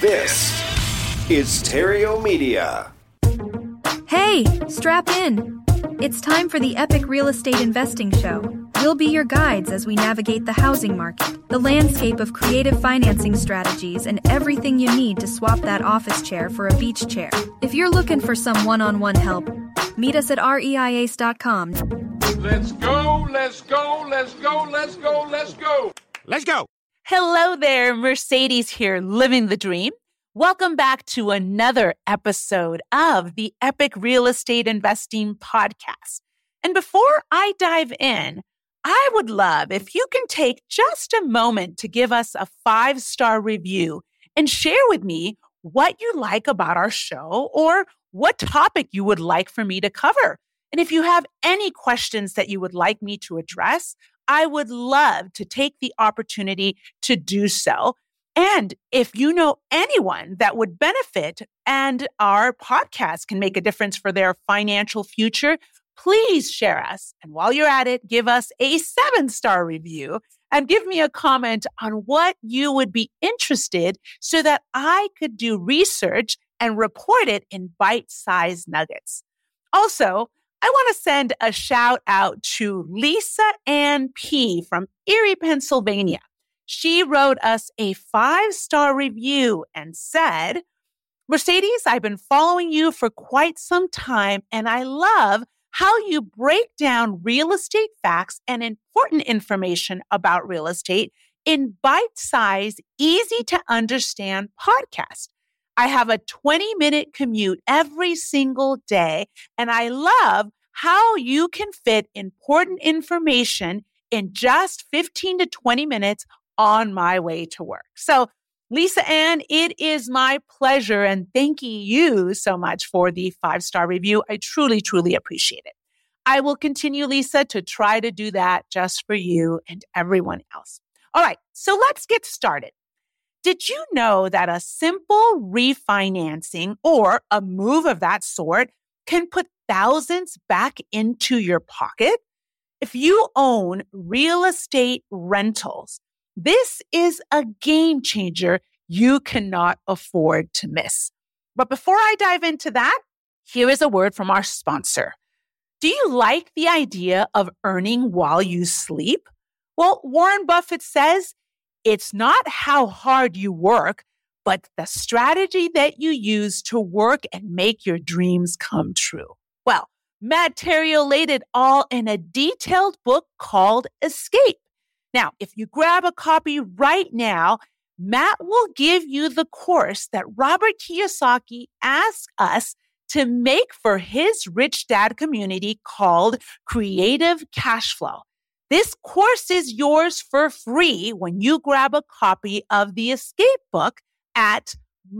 This is Terrio Media. Hey, strap in. It's time for the Epic Real Estate Investing Show. We'll be your guides as we navigate the housing market, the landscape of creative financing strategies, and everything you need to swap that office chair for a beach chair. If you're looking for some one-on-one help, meet us at reiace.com. Let's go, let's go, let's go, let's go, let's go. Let's go. Hello there, Mercedes here, living the dream. Welcome back to another episode of the Epic Real Estate Investing Podcast. And before I dive in, I would love if you can take just a moment to give us a 5-star review and share with me what you like about our show or what topic you would like for me to cover. And if you have any questions that you would like me to address, I would love to take the opportunity to do so. And if you know anyone that would benefit and our podcast can make a difference for their financial future, please share us. And while you're at it, give us a 7-star review and give me a comment on what you would be interested so that I could do research and report it in bite-sized nuggets. Also, I want to send a shout out to Lisa Ann P. from Erie, Pennsylvania. She wrote us a 5-star review and said, Mercedes, I've been following you for quite some time, and I love how you break down real estate facts and important information about real estate in bite-sized, easy-to-understand podcasts. I have a 20-minute commute every single day, and I love how you can fit important information in just 15 to 20 minutes on my way to work. So, Lisa Ann, it is my pleasure, and thank you so much for the 5-star review. I truly, truly appreciate it. I will continue, Lisa, to try to do that just for you and everyone else. All right, so let's get started. Did you know that a simple refinancing or a move of that sort can put thousands back into your pocket? If you own real estate rentals, this is a game changer you cannot afford to miss. But before I dive into that, here is a word from our sponsor. Do you like the idea of earning while you sleep? Well, Warren Buffett says, it's not how hard you work, but the strategy that you use to work and make your dreams come true. Well, Matt Theriault laid it all in a detailed book called Escape. Now, if you grab a copy right now, Matt will give you the course that Robert Kiyosaki asked us to make for his Rich Dad community called Creative Cash Flow. This course is yours for free when you grab a copy of the Escape book at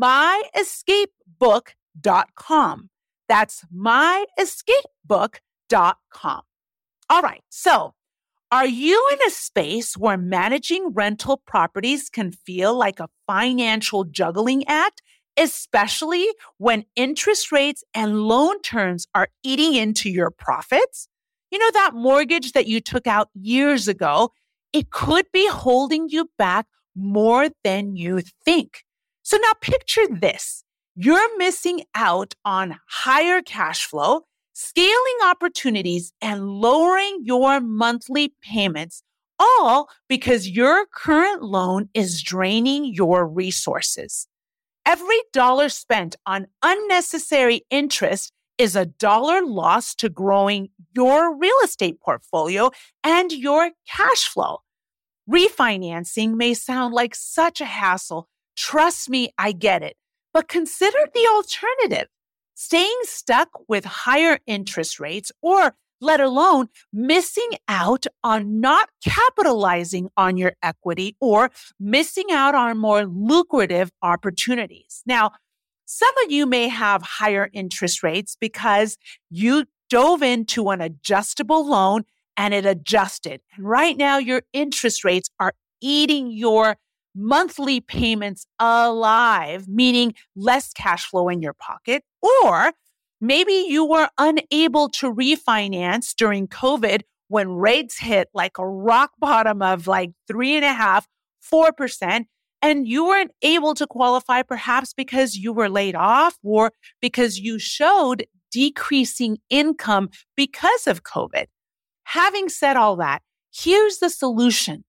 myescapebook.com. That's myescapebook.com. All right, so are you in a space where managing rental properties can feel like a financial juggling act, especially when interest rates and loan terms are eating into your profits? You know, that mortgage that you took out years ago, it could be holding you back more than you think. So now picture this. You're missing out on higher cash flow, scaling opportunities, and lowering your monthly payments, all because your current loan is draining your resources. Every dollar spent on unnecessary interest is a dollar lost to growing your real estate portfolio and your cash flow. Refinancing may sound like such a hassle. Trust me, I get it. But consider the alternative. Staying stuck with higher interest rates, or let alone missing out on not capitalizing on your equity or missing out on more lucrative opportunities. Now, some of you may have higher interest rates because you dove into an adjustable loan and it adjusted. And right now, your interest rates are eating your monthly payments alive, meaning less cash flow in your pocket. Or maybe you were unable to refinance during COVID when rates hit like a rock bottom of like 3.5%, 4%, and you weren't able to qualify perhaps because you were laid off or because you showed decreasing income because of COVID. Having said all that, here's the solution.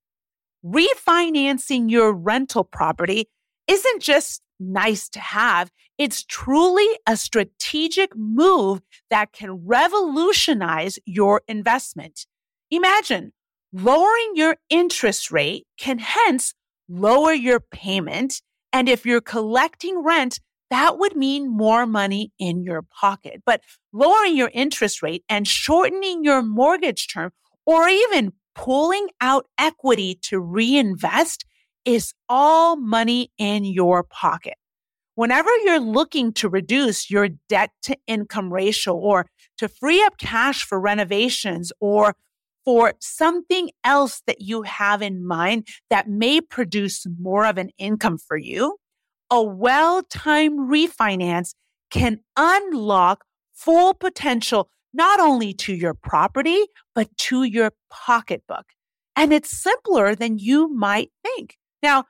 Refinancing your rental property isn't just nice to have. It's truly a strategic move that can revolutionize your investment. Imagine lowering your interest rate can hence lower your payment. And if you're collecting rent, that would mean more money in your pocket. But lowering your interest rate and shortening your mortgage term, or even pulling out equity to reinvest, is all money in your pocket. Whenever you're looking to reduce your debt to income ratio or to free up cash for renovations or for something else that you have in mind that may produce more of an income for you, a well-timed refinance can unlock full potential not only to your property, but to your pocketbook. And it's simpler than you might think. Now,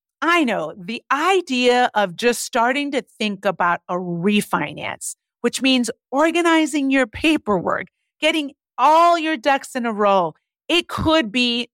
I know the idea of just starting to think about a refinance, which means organizing your paperwork, getting all your ducks in a row, it could be,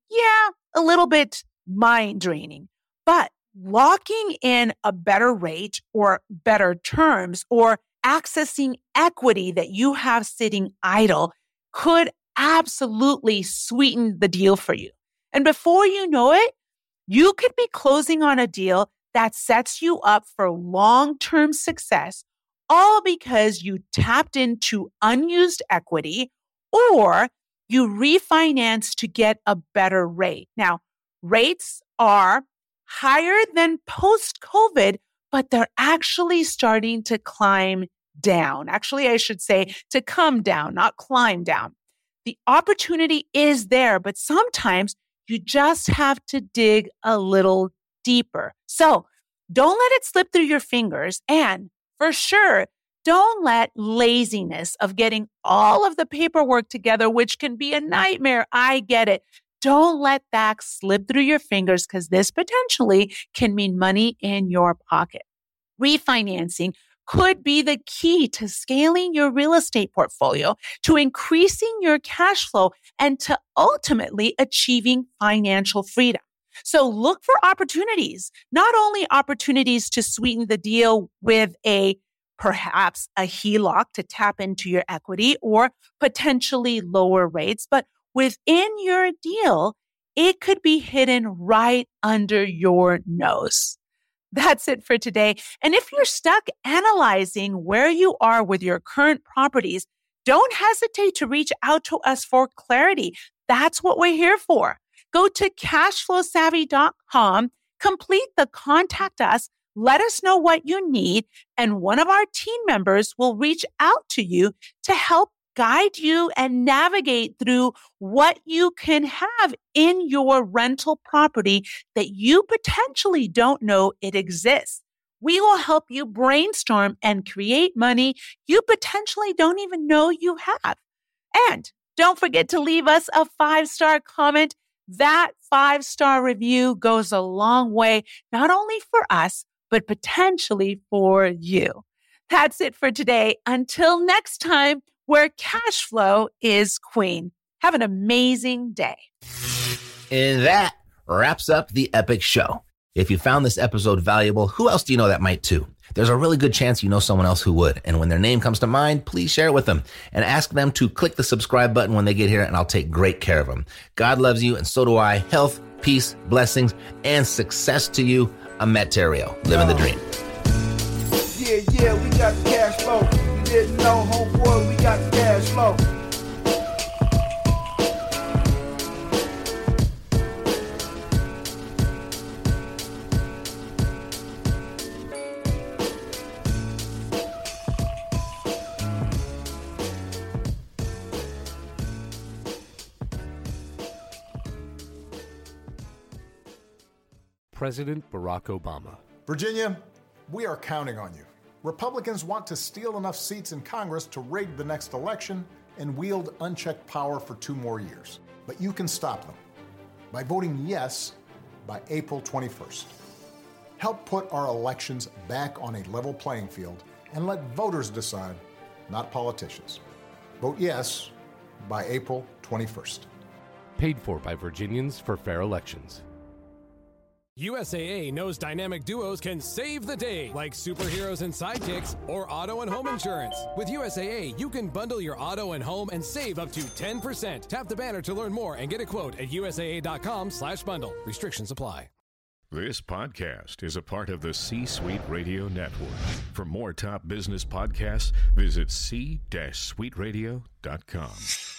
a little bit mind draining. But locking in a better rate or better terms or accessing equity that you have sitting idle could absolutely sweeten the deal for you. And before you know it, you could be closing on a deal that sets you up for long-term success, all because you tapped into unused equity or you refinance to get a better rate. Now, rates are higher than post-COVID, but they're actually starting to climb down. Actually, I should say to come down, not climb down. The opportunity is there, but sometimes you just have to dig a little deeper. So don't let it slip through your fingers. And for sure, don't let laziness of getting all of the paperwork together, which can be a nightmare. I get it. Don't let that slip through your fingers because this potentially can mean money in your pocket. Refinancing could be the key to scaling your real estate portfolio, to increasing your cash flow, and to ultimately achieving financial freedom. So look for opportunities, not only opportunities to sweeten the deal with perhaps a HELOC to tap into your equity or potentially lower rates, but within your deal, it could be hidden right under your nose. That's it for today. And if you're stuck analyzing where you are with your current properties, don't hesitate to reach out to us for clarity. That's what we're here for. Go to cashflowsavvy.com, complete the contact us, let us know what you need, and one of our team members will reach out to you to help guide you and navigate through what you can have in your rental property that you potentially don't know it exists. We will help you brainstorm and create money you potentially don't even know you have. And don't forget to leave us a 5-star comment. That 5-star review goes a long way, not only for us, but potentially for you. That's it for today. Until next time, where cash flow is queen. Have an amazing day. And that wraps up the Epic Show. If you found this episode valuable, who else do you know that might too? There's a really good chance you know someone else who would. And when their name comes to mind, please share it with them and ask them to click the subscribe button when they get here, and I'll take great care of them. God loves you, and so do I. Health, peace, blessings, and success to you. I'm Matt Theriault, living the dream. Yeah, we got the cash flow. You didn't know, homeboy, we got the cash flow. President Barack Obama. Virginia, we are counting on you. Republicans want to steal enough seats in Congress to rig the next election and wield unchecked power for 2 more years. But you can stop them by voting yes by April 21st. Help put our elections back on a level playing field and let voters decide, not politicians. Vote yes by April 21st. Paid for by Virginians for Fair Elections. USAA knows dynamic duos can save the day, like superheroes and sidekicks or auto and home insurance. With USAA, you can bundle your auto and home and save up to 10%. Tap the banner to learn more and get a quote at USAA.com/bundle. Restrictions apply. This podcast is a part of the C-Suite Radio Network. For more top business podcasts, visit c-suiteradio.com.